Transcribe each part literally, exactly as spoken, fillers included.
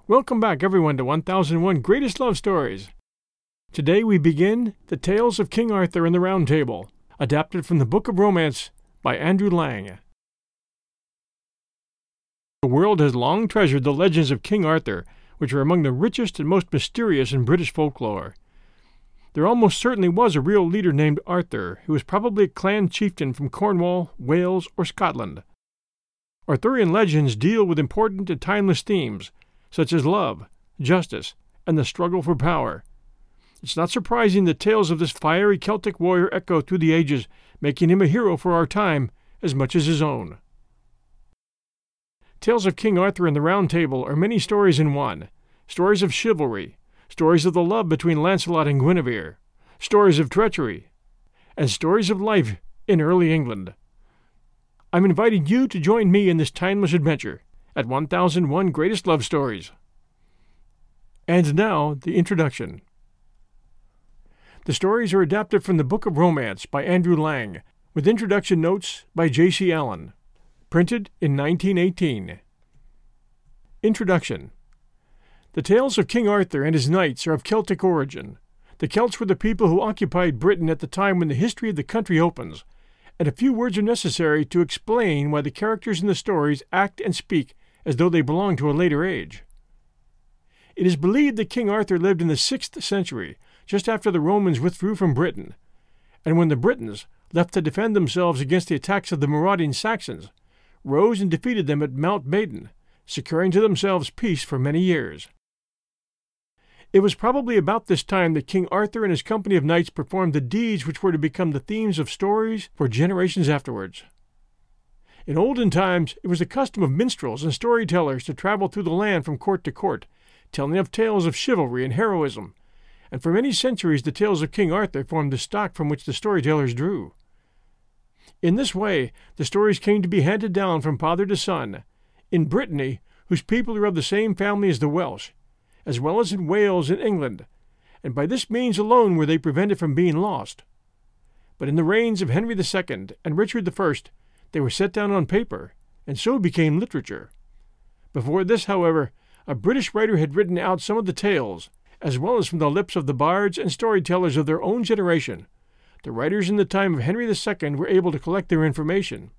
Welcome back, everyone, to one thousand one Greatest Love Stories. Today we begin The Tales of King Arthur and the Round Table, adapted from the Book of Romance by Andrew Lang. The world has long treasured the legends of King Arthur, which are among the richest and most mysterious in British folklore. There almost certainly was a real leader named Arthur, who was probably a clan chieftain from Cornwall, Wales, or Scotland. Arthurian legends deal with important and timeless themes, such as love, justice, and the struggle for power. It's not surprising that tales of this fiery Celtic warrior echo through the ages, making him a hero for our time as much as his own. Tales of King Arthur and the Round Table are many stories in one, stories of chivalry, stories of the love between Lancelot and Guinevere, stories of treachery, and stories of life in early England. I'm inviting you to join me in this timeless adventure at one thousand one Greatest Love Stories. And now, the introduction. The stories are adapted from the Book of Romance by Andrew Lang, with introduction notes by J C Allen. Printed in nineteen eighteen. Introduction. The tales of King Arthur and his knights are of Celtic origin. The Celts were the people who occupied Britain at the time when the history of the country opens, and a few words are necessary to explain why the characters in the stories act and speak as though they belong to a later age. It is believed that King Arthur lived in the sixth century, just after the Romans withdrew from Britain, and when the Britons, left to defend themselves against the attacks of the marauding Saxons, rose and defeated them at Mount Badon, securing to themselves peace for many years. It was probably about this time that King Arthur and his company of knights performed the deeds which were to become the themes of stories for generations afterwards. In olden times, it was the custom of minstrels and storytellers to travel through the land from court to court, telling of tales of chivalry and heroism, and for many centuries the tales of King Arthur formed the stock from which the storytellers drew. In this way, the stories came to be handed down from father to son, in Brittany, whose people are of the same family as the Welsh, as well as in Wales and England, and by this means alone were they prevented from being lost. But in the reigns of Henry the Second and Richard the First, they were set down on paper, and so became literature. Before this, however, a British writer had written out some of the tales, as well as from the lips of the bards and storytellers of their own generation. The writers in the time of Henry the Second were able to collect their information.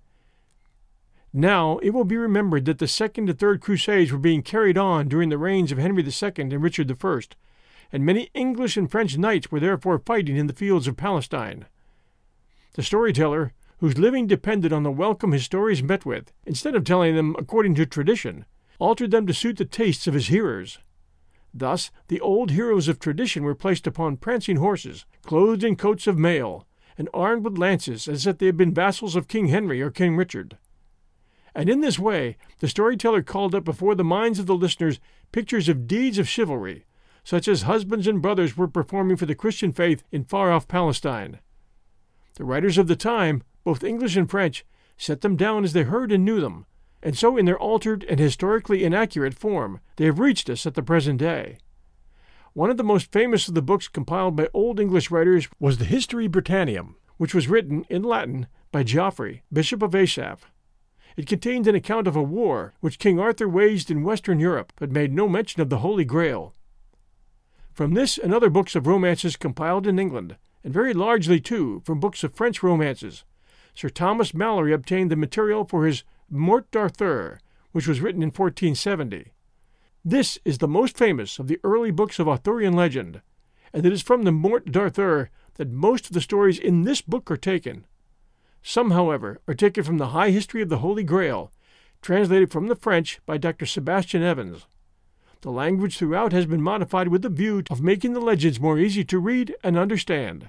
Now, it will be remembered that the Second and Third Crusades were being carried on during the reigns of Henry the Second and Richard the First, and many English and French knights were therefore fighting in the fields of Palestine. The storyteller, whose living depended on the welcome his stories met with, instead of telling them according to tradition, altered them to suit the tastes of his hearers. Thus, the old heroes of tradition were placed upon prancing horses, clothed in coats of mail, and armed with lances as if they had been vassals of King Henry or King Richard. And in this way, the storyteller called up before the minds of the listeners pictures of deeds of chivalry, such as husbands and brothers were performing for the Christian faith in far-off Palestine. The writers of the time, both English and French, set them down as they heard and knew them, and so in their altered and historically inaccurate form they have reached us at the present day. One of the most famous of the books compiled by Old English writers was the History Britannicum, which was written in Latin by Geoffrey, Bishop of Asaph. It contained an account of a war which King Arthur waged in Western Europe, but made no mention of the Holy Grail. From this and other books of romances compiled in England, and very largely, too, from books of French romances, Sir Thomas Malory obtained the material for his Morte d'Arthur, which was written in fourteen seventy. This is the most famous of the early books of Arthurian legend, and it is from the Morte d'Arthur that most of the stories in this book are taken. Some, however, are taken from the High History of the Holy Grail, translated from the French by Doctor Sebastian Evans. The language throughout has been modified with the view of making the legends more easy to read and understand.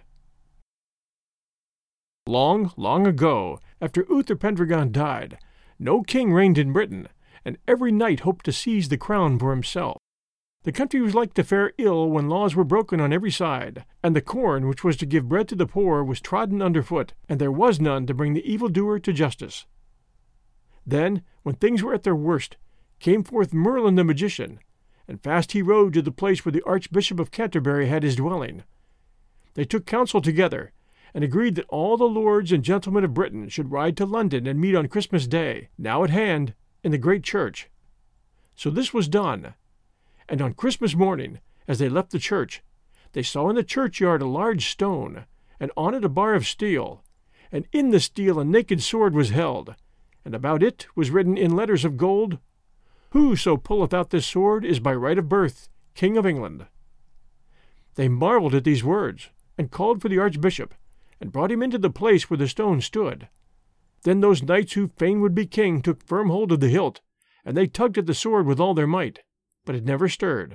Long, long ago, after Uther Pendragon died, no king reigned in Britain, and every knight hoped to seize the crown for himself. The country was like to fare ill when laws were broken on every side, and the corn which was to give bread to the poor was trodden underfoot, and there was none to bring the evildoer to justice. Then, when things were at their worst, came forth Merlin the magician, and fast he rode to the place where the Archbishop of Canterbury had his dwelling. They took counsel together, and agreed that all the lords and gentlemen of Britain should ride to London and meet on Christmas Day, now at hand, in the great church. So this was done, And on Christmas morning, as they left the church, they saw in the churchyard a large stone, and on it a bar of steel, and in the steel a naked sword was held, and about it was written in letters of gold, Whoso pulleth out this sword is by right of birth King of England. They marveled at these words, and called for the archbishop, and brought him into the place where the stone stood. Then those knights who fain would be king took firm hold of the hilt, and they tugged at the sword with all their might, but it never stirred.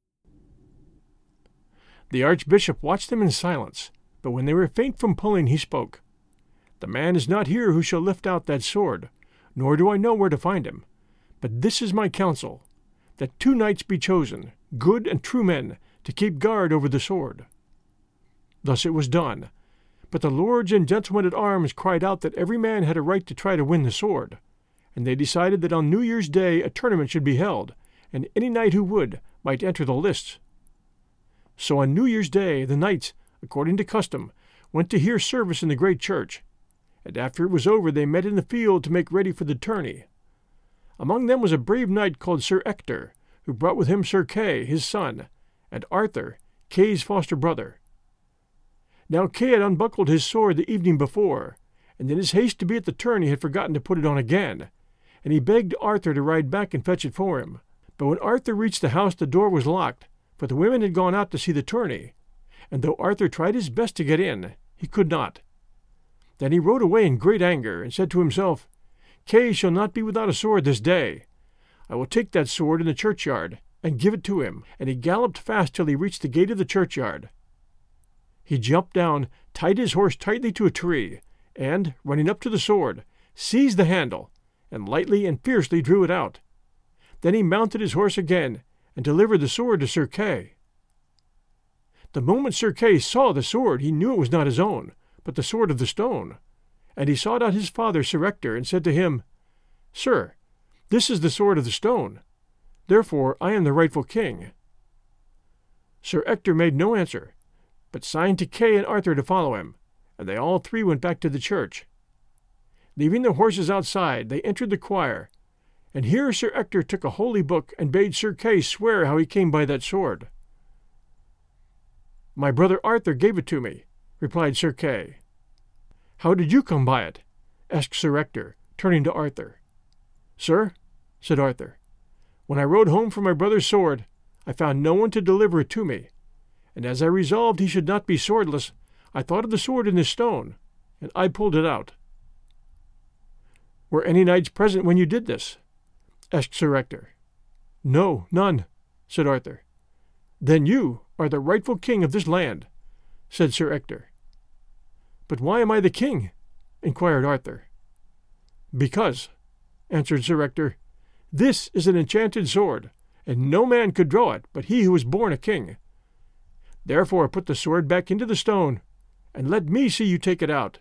The archbishop watched them in silence, but when they were faint from pulling, he spoke. The man is not here who shall lift out that sword, nor do I know where to find him. But this is my counsel, that two knights be chosen, good and true men, to keep guard over the sword. Thus it was done. But the lords and gentlemen at arms cried out that every man had a right to try to win the sword, and they decided that on New Year's Day a tournament should be held, and any knight who would might enter the lists. So on New Year's Day the knights, according to custom, went to hear service in the great church, and after it was over they met in the field to make ready for the tourney. Among them was a brave knight called Sir Ector, who brought with him Sir Kay, his son, and Arthur, Kay's foster brother. Now Kay had unbuckled his sword the evening before, and in his haste to be at the tourney had forgotten to put it on again, and he begged Arthur to ride back and fetch it for him. But when Arthur reached the house the door was locked, for the women had gone out to see the tourney, and though Arthur tried his best to get in, he could not. Then he rode away in great anger, and said to himself, Kay shall not be without a sword this day. I will take that sword in the churchyard, and give it to him. And he galloped fast till he reached the gate of the churchyard. He jumped down, tied his horse tightly to a tree, and, running up to the sword, seized the handle, and lightly and fiercely drew it out. Then he mounted his horse again, and delivered the sword to Sir Kay. The moment Sir Kay saw the sword, he knew it was not his own, but the sword of the stone. And he sought out his father Sir Ector, and said to him, Sir, this is the sword of the stone. Therefore I am the rightful king. Sir Ector made no answer, but signed to Kay and Arthur to follow him, and they all three went back to the church. Leaving their horses outside, they entered the choir, and here Sir Ector took a holy book and bade Sir Kay swear how he came by that sword. My brother Arthur gave it to me, replied Sir Kay. How did you come by it? Asked Sir Ector, turning to Arthur. Sir, said Arthur, when I rode home for my brother's sword, I found no one to deliver it to me, and as I resolved he should not be swordless, I thought of the sword in this stone, and I pulled it out. Were any knights present when you did this? Asked Sir Ector. No, none, said Arthur. Then you are the rightful king of this land, said Sir Ector. But why am I the king? Inquired Arthur. Because, answered Sir Ector, this is an enchanted sword, and no man could draw it but he who was born a king. Therefore put the sword back into the stone, and let me see you take it out.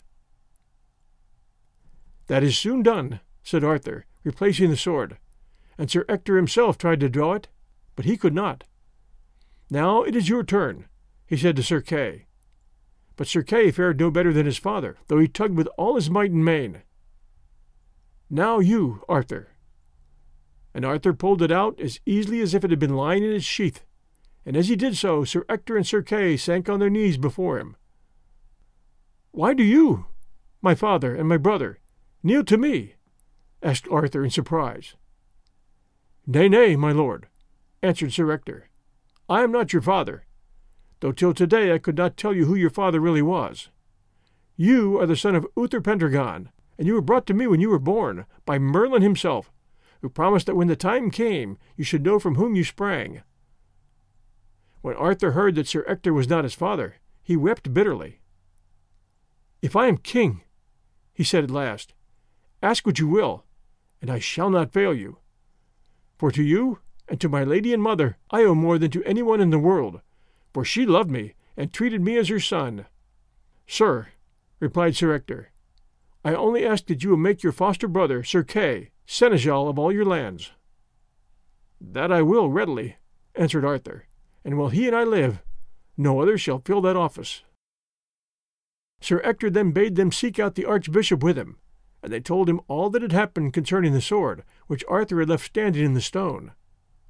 That is soon done, said Arthur, replacing the sword, and Sir Ector himself tried to draw it, but he could not. Now it is your turn, he said to Sir Kay. But Sir Kay fared no better than his father, though he tugged with all his might and main. Now you, Arthur. And Arthur pulled it out as easily as if it had been lying in its sheath, and as he did so, Sir Ector and Sir Kay sank on their knees before him. Why do you, my father and my brother, kneel to me? Asked Arthur in surprise. Nay, nay, my lord, answered Sir Ector. I am not your father, though till today I could not tell you who your father really was. You are the son of Uther Pendragon, and you were brought to me when you were born, by Merlin himself, who promised that when the time came you should know from whom you sprang. When Arthur heard that Sir Ector was not his father, he wept bitterly. If I am king, he said at last, ask what you will, and I shall not fail you. For to you and to my lady and mother I owe more than to anyone in the world, for she loved me and treated me as her son. Sir, replied Sir Ector, I only ask that you will make your foster brother, Sir Kay, seneschal of all your lands. That I will readily, answered Arthur, and while he and I live, no other shall fill that office. Sir Ector then bade them seek out the archbishop with him, and they told him all that had happened concerning the sword, which Arthur had left standing in the stone.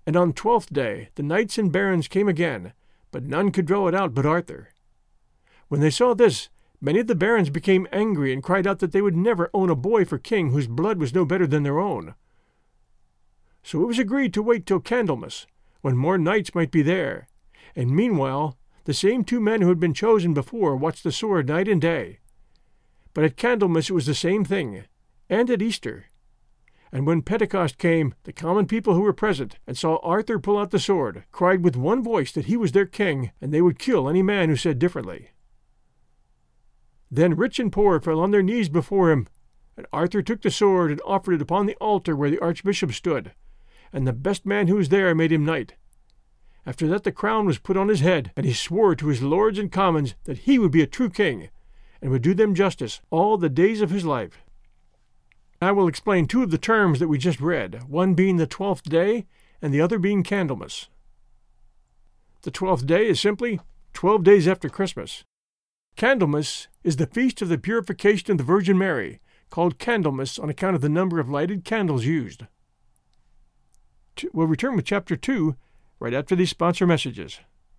And on twelfth day the knights and barons came again, but none could draw it out but Arthur. When they saw this, many of the barons became angry and cried out that they would never own a boy for king whose blood was no better than their own. So it was agreed to wait till Candlemas, when more knights might be there, and meanwhile the same two men who had been chosen before watched the sword night and day. But at Candlemas it was the same thing, and at Easter. And when Pentecost came, the common people who were present and saw Arthur pull out the sword cried with one voice that he was their king, and they would kill any man who said differently. Then rich and poor fell on their knees before him, and Arthur took the sword and offered it upon the altar where the archbishop stood, and the best man who was there made him knight. After that the crown was put on his head, and he swore to his lords and commons that he would be a true king, and would do them justice all the days of his life. I will explain two of the terms that we just read, one being the twelfth day, and the other being Candlemas. The twelfth day is simply twelve days after Christmas. Candlemas is the feast of the purification of the Virgin Mary, called Candlemas on account of the number of lighted candles used. We'll return with Chapter two right after these sponsor messages.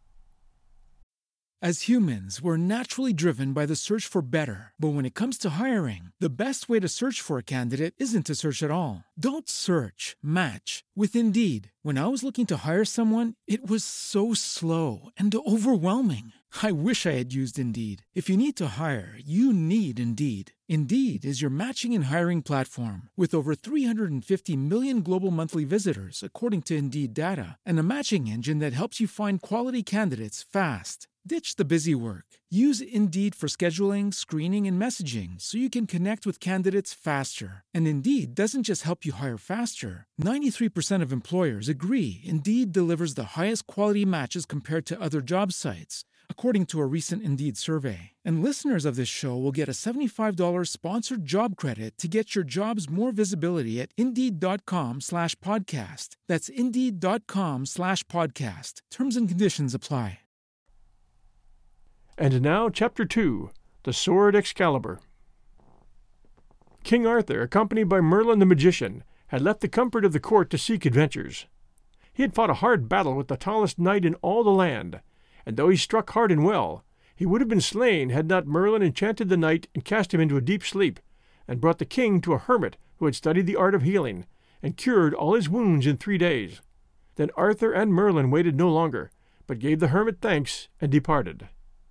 As humans, we're naturally driven by the search for better. But when it comes to hiring, the best way to search for a candidate isn't to search at all. Don't search, match with Indeed. When I was looking to hire someone, it was so slow and overwhelming. I wish I had used Indeed. If you need to hire, you need Indeed. Indeed is your matching and hiring platform with over three hundred fifty million global monthly visitors, according to Indeed data, and a matching engine that helps you find quality candidates fast. Ditch the busy work. Use Indeed for scheduling, screening, and messaging so you can connect with candidates faster. And Indeed doesn't just help you hire faster. ninety-three percent of employers agree Indeed delivers the highest quality matches compared to other job sites, according to a recent Indeed survey. And listeners of this show will get a seventy-five dollars sponsored job credit to get your jobs more visibility at Indeed.com slash podcast. That's Indeed.com slash podcast. Terms and conditions apply. And now, Chapter two, The Sword Excalibur. King Arthur, accompanied by Merlin the magician, had left the comfort of the court to seek adventures. He had fought a hard battle with the tallest knight in all the land, and though he struck hard and well, he would have been slain had not Merlin enchanted the knight and cast him into a deep sleep, and brought the king to a hermit who had studied the art of healing, and cured all his wounds in three days. Then Arthur and Merlin waited no longer, but gave the hermit thanks and departed.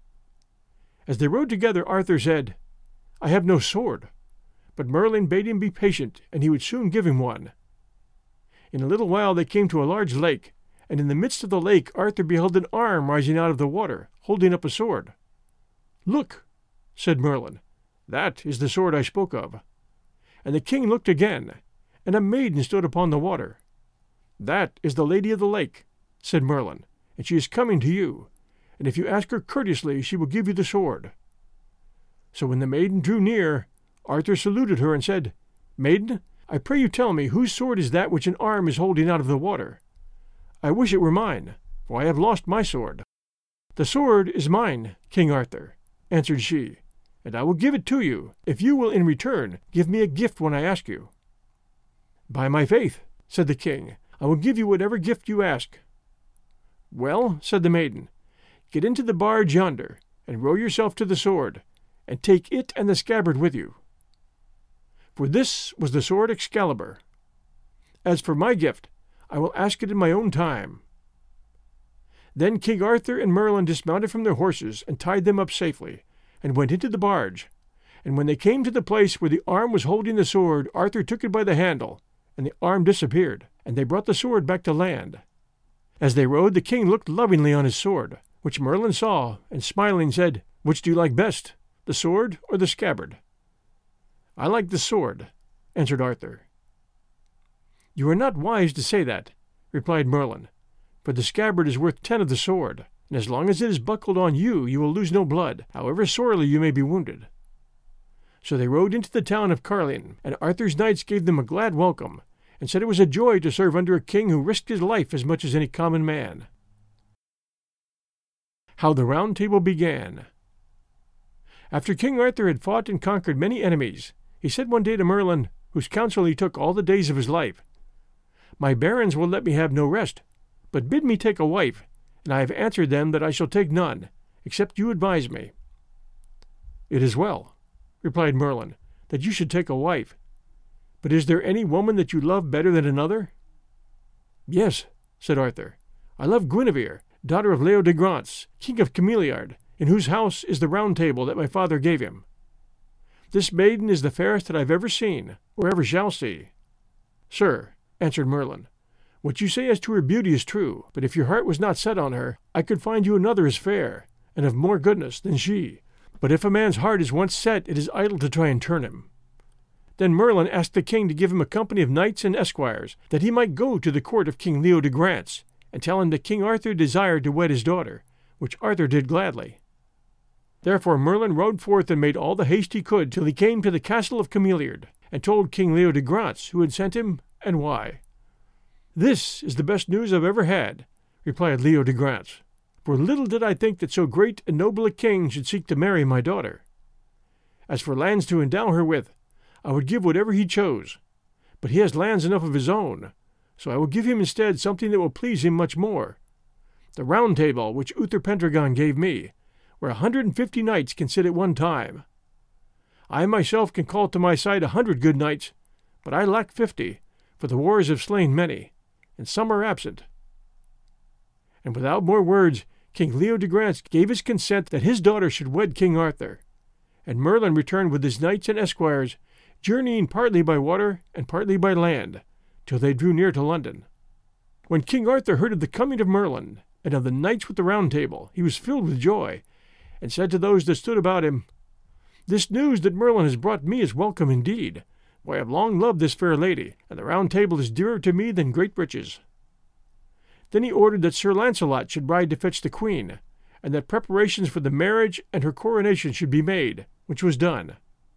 As they rode together, Arthur said, "I have no sword." But Merlin bade him be patient, and he would soon give him one. In a little while they came to a large lake, and in the midst of the lake Arthur beheld an arm rising out of the water, holding up a sword. "Look," said Merlin, "that is the sword I spoke of." And the king looked again, and a maiden stood upon the water. "That is the Lady of the Lake," said Merlin, "and she is coming to you. And if you ask her courteously, she will give you the sword." So when the maiden drew near, Arthur saluted her and said, "Maiden, I pray you tell me whose sword is that which an arm is holding out of the water? I wish it were mine, for I have lost my sword." "The sword is mine, King Arthur," answered she, "and I will give it to you, if you will in return give me a gift when I ask you." "By my faith," said the king, "I will give you whatever gift you ask." "Well," said the maiden, "get into the barge yonder, and row yourself to the sword, and take it and the scabbard with you." For this was the sword Excalibur. "As for my gift, I will ask it in my own time." Then King Arthur and Merlin dismounted from their horses and tied them up safely, and went into the barge. And when they came to the place where the arm was holding the sword, Arthur took it by the handle, and the arm disappeared, and they brought the sword back to land. As they rode, the king looked lovingly on his sword, which Merlin saw, and smiling said, "Which do you like best, the sword or the scabbard?" "I like the sword," answered Arthur. "You are not wise to say that," replied Merlin, "for the scabbard is worth ten of the sword, and as long as it is buckled on you, you will lose no blood, however sorely you may be wounded." So they rode into the town of Carlion, and Arthur's knights gave them a glad welcome, and said it was a joy to serve under a king who risked his life as much as any common man. How the Round Table began. After King Arthur had fought and conquered many enemies, he said one day to Merlin, whose counsel he took all the days of his life, My barons will let me have no rest, but bid me take a wife, and I have answered them that I shall take none, except you advise me." "It is well," replied Merlin, "that you should take a wife. But is there any woman that you love better than another?" "Yes," said Arthur, "I love Guinevere, daughter of Leodegrance, king of Cameliard, in whose house is the Round Table that my father gave him. This maiden is the fairest that I have ever seen, or ever shall see." "Sir," answered Merlin, "what you say as to her beauty is true, but if your heart was not set on her, I could find you another as fair, and of more goodness, than she. But if a man's heart is once set, it is idle to try and turn him." Then Merlin asked the king to give him a company of knights and esquires, that he might go to the court of King Leodegrance, and tell him that King Arthur desired to wed his daughter, which Arthur did gladly. Therefore Merlin rode forth and made all the haste he could till he came to the castle of Cameliard, and told King Leodegrance who had sent him, and why. "This is the best news I've ever had," replied Leodegrance, "for little did I think that so great and noble a king should seek to marry my daughter. As for lands to endow her with, I would give whatever he chose, but he has lands enough of his own, so I will give him instead something that will please him much more. The Round Table which Uther Pendragon gave me, where a hundred and fifty knights can sit at one time. I myself can call to my side a hundred good knights, but I lack fifty, for the wars have slain many, and some are absent." And without more words, King Leodegrance gave his consent that his daughter should wed King Arthur, and Merlin returned with his knights and esquires, journeying partly by water and partly by land, till they drew near to London. When King Arthur heard of the coming of Merlin, and of the knights with the Round Table, he was filled with joy, and said to those that stood about him, "This news that Merlin has brought me is welcome indeed, for I have long loved this fair lady, and the Round Table is dearer to me than great riches." Then he ordered that Sir Launcelot should ride to fetch the queen, and that preparations for the marriage and her coronation should be made, which was done.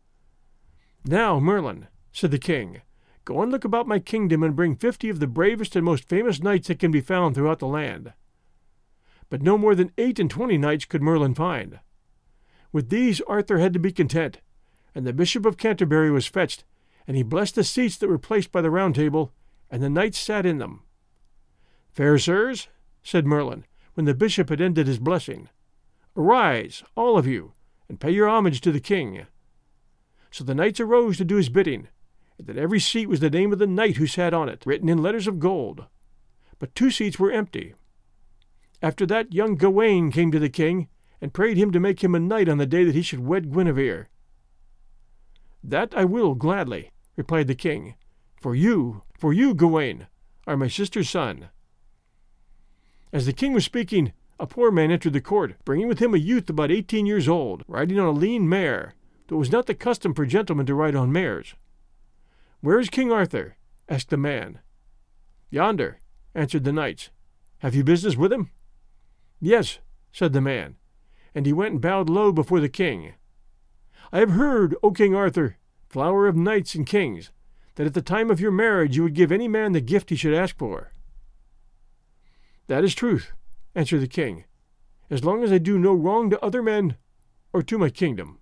"Now, Merlin," said the king, "go and look about my kingdom and bring fifty of the bravest and most famous knights that can be found throughout the land." But no more than eight and twenty knights could Merlin find. With these Arthur had to be content, and the Bishop of Canterbury was fetched, and he blessed the seats that were placed by the Round Table, and the knights sat in them. "Fair sirs," said Merlin, when the bishop had ended his blessing, "arise, all of you, and pay your homage to the king." So the knights arose to do his bidding, and that every seat was the name of the knight who sat on it, written in letters of gold. But two seats were empty. After that young Gawain came to the king, and prayed him to make him a knight on the day that he should wed Guinevere. "That I will gladly," replied the king, "for you, for you, Gawain, are my sister's son." As the king was speaking, a poor man entered the court, bringing with him a youth about eighteen years old, riding on a lean mare, though it was not the custom for gentlemen to ride on mares. "Where is King Arthur?" asked the man. "Yonder," answered the knights. "Have you business with him?" "Yes," said the man, and he went and bowed low before the king. "I have heard, O King Arthur, flower of knights and kings, that at the time of your marriage you would give any man the gift he should ask for." "That is truth," answered the king, "as long as I do no wrong to other men or to my kingdom."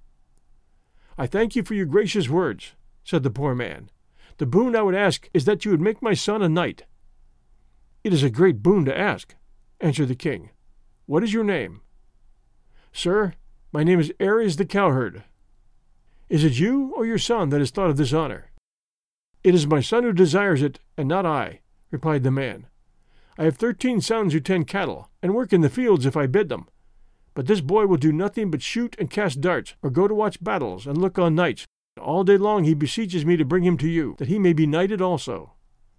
"I thank you for your gracious words," said the poor man. "The boon I would ask is that you would make my son a knight." "It is a great boon to ask," answered the king. "What is your name?" "Sir, my name is Ares the cowherd." "Is it you or your son that has thought of this honor?" "It is my son who desires it, and not I," replied the man. "I have thirteen sons who tend cattle, and work in the fields if I bid them. But this boy will do nothing but shoot and cast darts, or go to watch battles and look on knights. All day long he beseeches me to bring him to you, that he may be knighted also."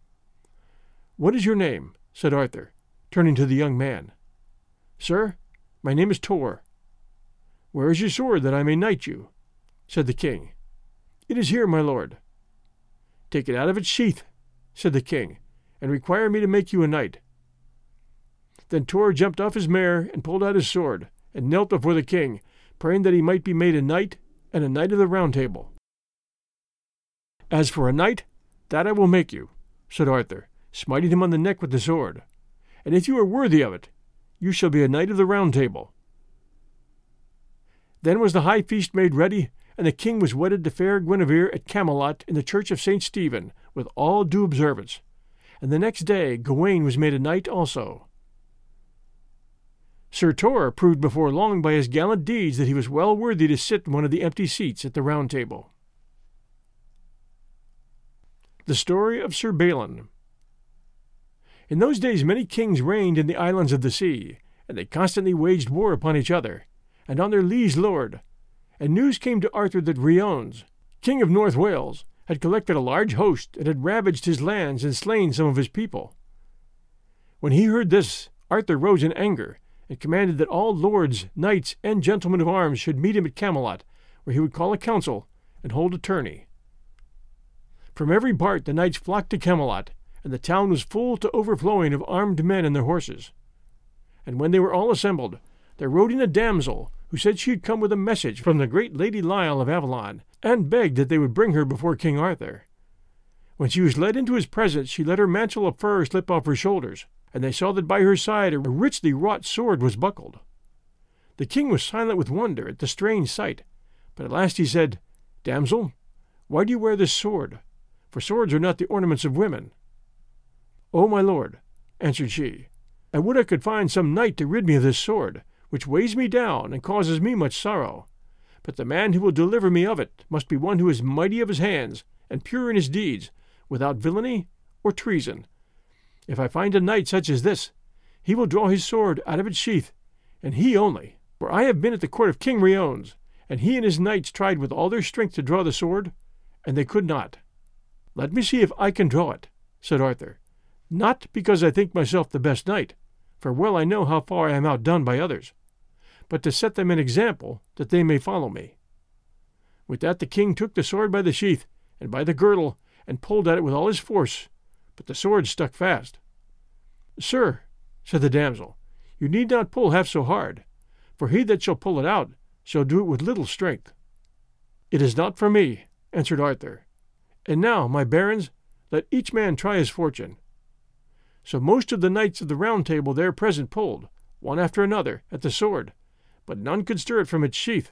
"What is your name?" said Arthur, turning to the young man. "Sir, my name is Tor." "Where is your sword, that I may knight you?" said the king. "It is here, my lord." "Take it out of its sheath," said the king, "and require me to make you a knight." Then Tor jumped off his mare and pulled out his sword, and knelt before the king, praying that he might be made a knight, and a knight of the Round Table. "As for a knight, that I will make you," said Arthur, smiting him on the neck with the sword. "And if you are worthy of it, you shall be a knight of the Round Table." Then was the high feast made ready, and the king was wedded to fair Guinevere at Camelot in the church of Saint Stephen, with all due observance. and the next day Gawain was made a knight also. Sir Tor proved before long by his gallant deeds that he was well worthy to sit in one of the empty seats at the Round Table. The story of Sir Balin. In those days many kings reigned in the islands of the sea, and they constantly waged war upon each other, and on their liege lord. And news came to Arthur that Riones, king of North Wales, had collected a large host, and had ravaged his lands and slain some of his people. When he heard this, Arthur rose in anger, and commanded that all lords, knights, and gentlemen of arms should meet him at Camelot, where he would call a council and hold a tourney. From every part the knights flocked to Camelot, and the town was full to overflowing of armed men and their horses. And when they were all assembled, there rode in a damsel, who said she had come with a message from the great Lady Lyle of Avalon, and begged that they would bring her before King Arthur. When she was led into his presence, she let her mantle of fur slip off her shoulders, and they saw that by her side a richly wrought sword was buckled. The king was silent with wonder at the strange sight, but at last he said, "Damsel, why do you wear this sword? For swords are not the ornaments of women." "O my lord," answered she, "I would I could find some knight to rid me of this sword, which weighs me down and causes me much sorrow. But the man who will deliver me of it must be one who is mighty of his hands and pure in his deeds, without villainy or treason. If I find a knight such as this, he will draw his sword out of its sheath, and he only. For I have been at the court of King Riones, and he and his knights tried with all their strength to draw the sword, and they could not." "Let me see if I can draw it," said Arthur, "not because I think myself the best knight, for well I know how far I am outdone by others, but to set them an example, that they may follow me." With that the king took the sword by the sheath, and by the girdle, and pulled at it with all his force, but the sword stuck fast. "Sir," said the damsel, "you need not pull half so hard, for he that shall pull it out shall do it with little strength." "It is not for me," answered Arthur. "And now, my barons, let each man try his fortune." So most of the knights of the Round Table there present pulled, one after another, at the sword, but none could stir it from its sheath.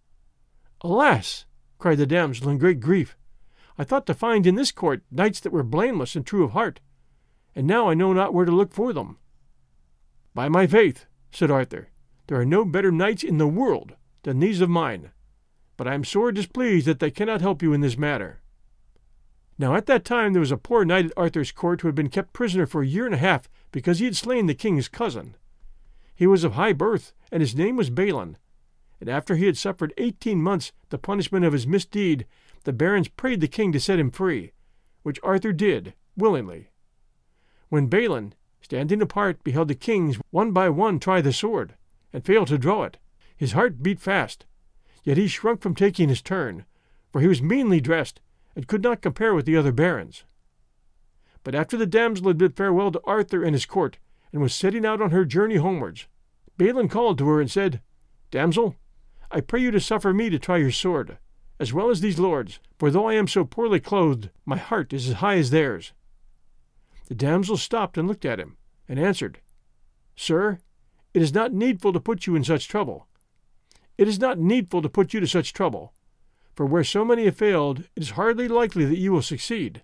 "Alas!" cried the damsel in great grief, "I thought to find in this court knights that were blameless and true of heart, and now I know not where to look for them." "By my faith," said Arthur, "there are no better knights in the world than these of mine, but I am sore displeased that they cannot help you in this matter." Now at that time there was a poor knight at Arthur's court who had been kept prisoner for a year and a half because he had slain the king's cousin. He was of high birth, and his name was Balin, and after he had suffered eighteen months the punishment of his misdeed, the barons prayed the king to set him free, which Arthur did, willingly. When Balin, standing apart, beheld the kings one by one try the sword, and fail to draw it, his heart beat fast, yet he shrunk from taking his turn, for he was meanly dressed, and could not compare with the other barons. But after the damsel had bid farewell to Arthur and his court, and was setting out on her journey homewards, Balin called to her and said, "Damsel, I pray you to suffer me to try your sword, as well as these lords, for though I am so poorly clothed, my heart is as high as theirs." The damsel stopped and looked at him, and answered, "Sir, it is not needful to put you in such trouble. It is not needful to put you to such trouble, for where so many have failed, it is hardly likely that you will succeed."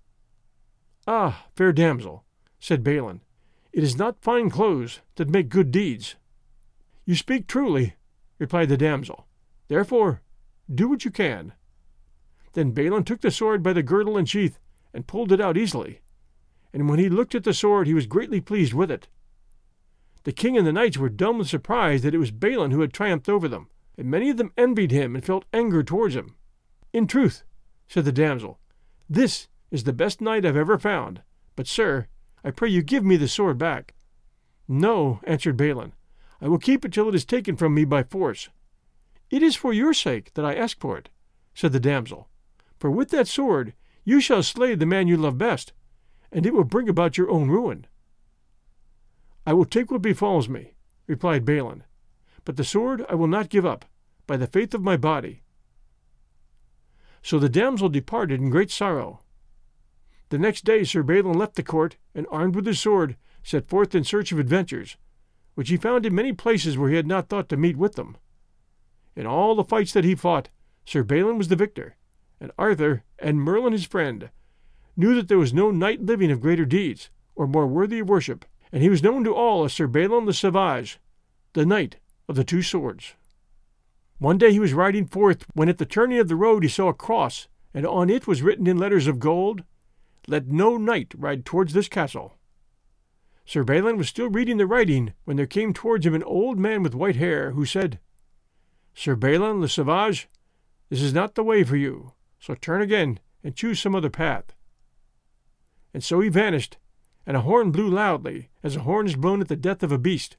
"Ah, fair damsel," said Balin, "it is not fine clothes that make good deeds." "You speak truly," replied the damsel. "Therefore, do what you can." Then Balin took the sword by the girdle and sheath, and pulled it out easily. And when he looked at the sword, he was greatly pleased with it. The king and the knights were dumb with surprise that it was Balin who had triumphed over them, and many of them envied him and felt anger towards him. "In truth," said the damsel, "this is the best knight I've ever found. But, sir, I pray you give me the sword back." "No," answered Balin, "I will keep it till it is taken from me by force." "It is for your sake that I ask for it," said the damsel, "for with that sword you shall slay the man you love best, and it will bring about your own ruin." "I will take what befalls me," replied Balin, "but the sword I will not give up, by the faith of my body." So the damsel departed in great sorrow. The next day Sir Balin left the court, and armed with his sword, set forth in search of adventures, which he found in many places where he had not thought to meet with them. In all the fights that he fought, Sir Balin was the victor, and Arthur and Merlin his friend knew that there was no knight living of greater deeds, or more worthy of worship, and he was known to all as Sir Balin le Savage, the Knight of the Two Swords. One day he was riding forth, when at the turning of the road he saw a cross, and on it was written in letters of gold, "Let no knight ride towards this castle." Sir Balin was still reading the writing when there came towards him an old man with white hair, who said, "Sir Balin le Savage, this is not the way for you, so turn again and choose some other path." And so he vanished, and a horn blew loudly, as a horn is blown at the death of a beast.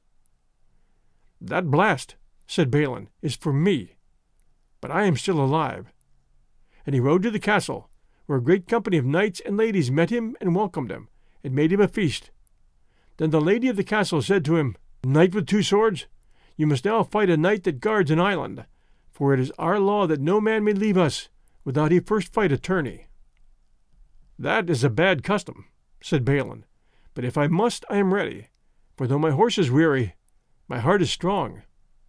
"That blast," said Balin, "is for me, but I am still alive." And he rode to the castle, where a great company of knights and ladies met him and welcomed him, and made him a feast. Then the lady of the castle said to him, "Knight with two swords, you must now fight a knight that guards an island, for it is our law that no man may leave us without he first fight a tourney." "That is a bad custom," said Balin, "but if I must, I am ready, for though my horse is weary, my heart is strong."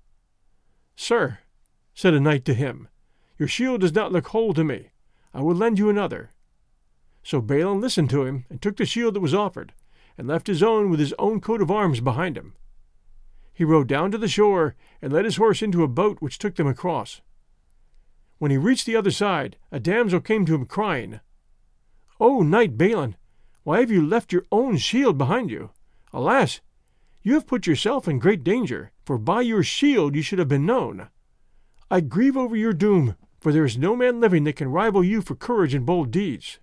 "Sir," said a knight to him, "your shield does not look whole to me. I will lend you another." So Balin listened to him, and took the shield that was offered, and left his own with his own coat of arms behind him. He rode down to the shore, and led his horse into a boat which took them across. When he reached the other side, a damsel came to him, crying, "O Knight Balin, why have you left your own shield behind you? Alas, you have put yourself in great danger, for by your shield you should have been known. I grieve over your doom, for there is no man living that can rival you for courage and bold deeds."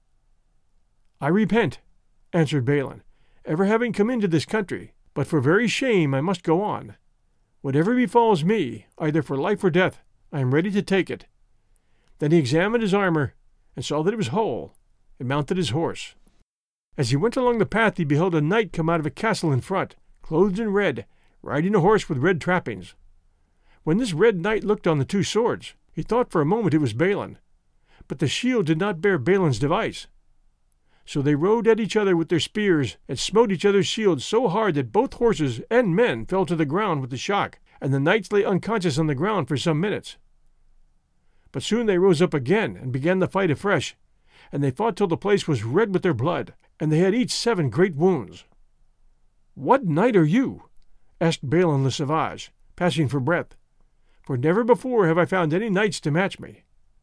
"I repent," answered Balin, "ever having come into this country, but for very shame I must go on. Whatever befalls me, either for life or death, I am ready to take it." Then he examined his armor, and saw that it was whole, and mounted his horse. As he went along the path he beheld a knight come out of a castle in front, clothed in red, riding a horse with red trappings. When this red knight looked on the two swords, he thought for a moment it was Balin, but the shield did not bear Balin's device. So they rode at each other with their spears, and smote each other's shields so hard that both horses and men fell to the ground with the shock, and the knights lay unconscious on the ground for some minutes. But soon they rose up again, and began the fight afresh, and they fought till the place was red with their blood, and they had each seven great wounds. "What knight are you?" asked Balin le Savage, passing for breath, "for never before have I found any knights to match me."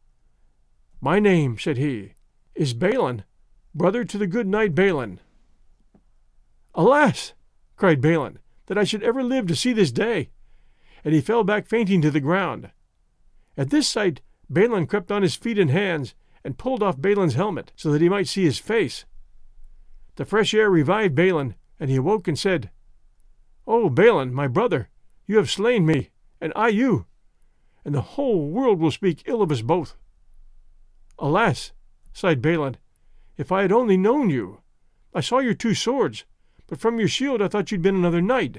"My name," said he, "is Balin, brother to the good knight Balin." "Alas," cried Balin, "that I should ever live to see this day!" And he fell back fainting to the ground. At this sight Balin crept on his feet and hands, and pulled off Balin's helmet, so that he might see his face. The fresh air revived Balin, and he awoke and said, "O Balin, my brother, you have slain me, and I you, and the whole world will speak ill of us both." "Alas," sighed Balin, "if I had only known you! I saw your two swords, but from your shield I thought you'd been another knight."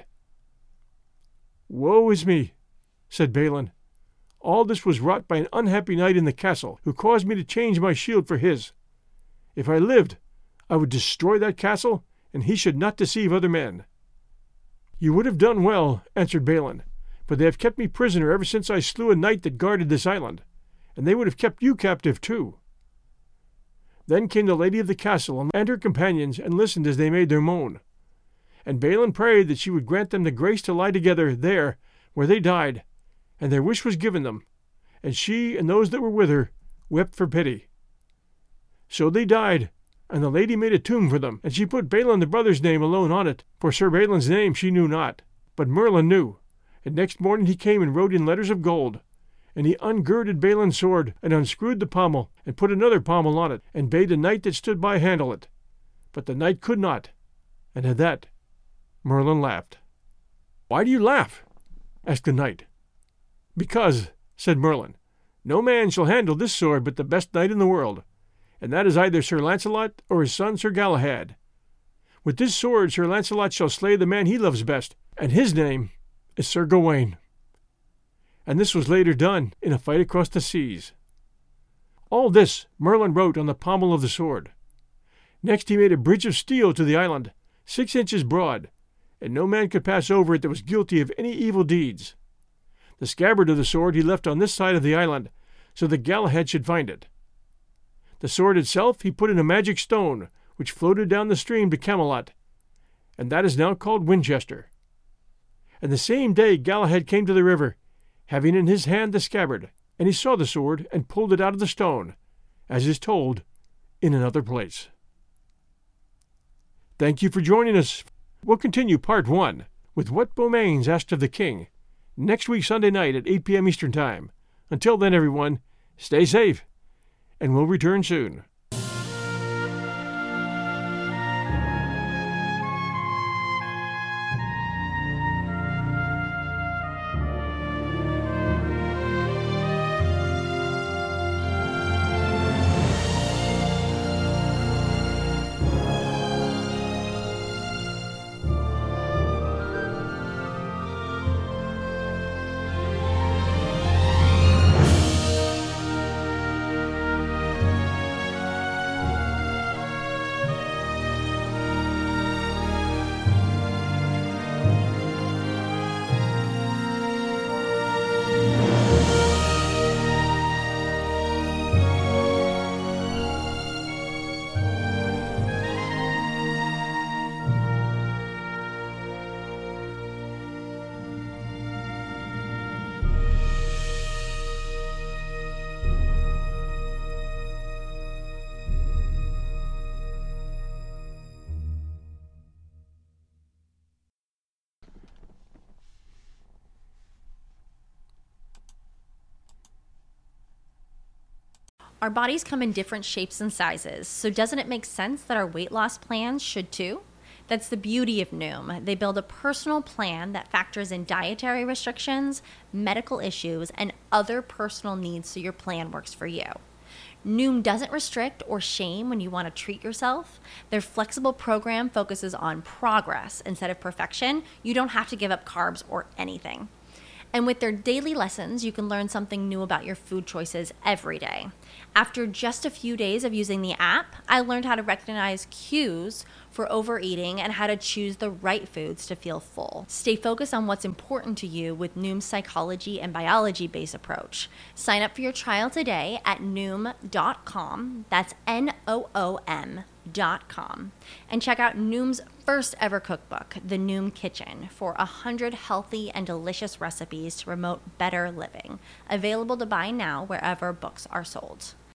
"Woe is me," said Balin. "All this was wrought by an unhappy knight in the castle, who caused me to change my shield for his. If I lived, I would destroy that castle, and he should not deceive other men." "You would have done well," answered Balin, "for they have kept me prisoner ever since I slew a knight that guarded this island, and they would have kept you captive too." Then came the lady of the castle and her companions, and listened as they made their moan. And Balin prayed that she would grant them the grace to lie together there where they died, and their wish was given them, and she and those that were with her wept for pity. So they died, and the lady made a tomb for them, and she put Balin the brother's name alone on it, for Sir Balin's name she knew not, but Merlin knew. And next morning he came and wrote in letters of gold, and he ungirded Balin's sword, and unscrewed the pommel, and put another pommel on it, and bade the knight that stood by handle it. But the knight could not, and at that Merlin laughed. "Why do you laugh?" asked the knight. "Because," said Merlin, "no man shall handle this sword but the best knight in the world, and that is either Sir Launcelot or his son Sir Galahad. With this sword Sir Launcelot shall slay the man he loves best, and his name is Sir Gawain." And this was later done in a fight across the seas. All this Merlin wrote on the pommel of the sword. Next he made a bridge of steel to the island, six inches broad, and no man could pass over it that was guilty of any evil deeds. The scabbard of the sword he left on this side of the island, so that Galahad should find it. The sword itself he put in a magic stone, which floated down the stream to Camelot, and that is now called Winchester. And the same day Galahad came to the river, having in his hand the scabbard, and he saw the sword and pulled it out of the stone, as is told in another place. Thank you for joining us. We'll continue part one with what Beaumains asked of the king next week Sunday night at eight p.m. Eastern Time. Until then, everyone, stay safe, and we'll return soon. Our bodies come in different shapes and sizes, so doesn't it make sense that our weight loss plans should too? That's the beauty of Noom. They build a personal plan that factors in dietary restrictions, medical issues, and other personal needs so your plan works for you. Noom doesn't restrict or shame when you want to treat yourself. Their flexible program focuses on progress instead of perfection. You don't have to give up carbs or anything. And with their daily lessons, you can learn something new about your food choices every day. After just a few days of using the app, I learned how to recognize cues for overeating and how to choose the right foods to feel full. Stay focused on what's important to you with Noom's psychology and biology-based approach. Sign up for your trial today at noom dot com. That's N O O M dot com. And check out Noom's first ever cookbook, The Noom Kitchen, for one hundred healthy and delicious recipes to promote better living. Available to buy now wherever books are sold.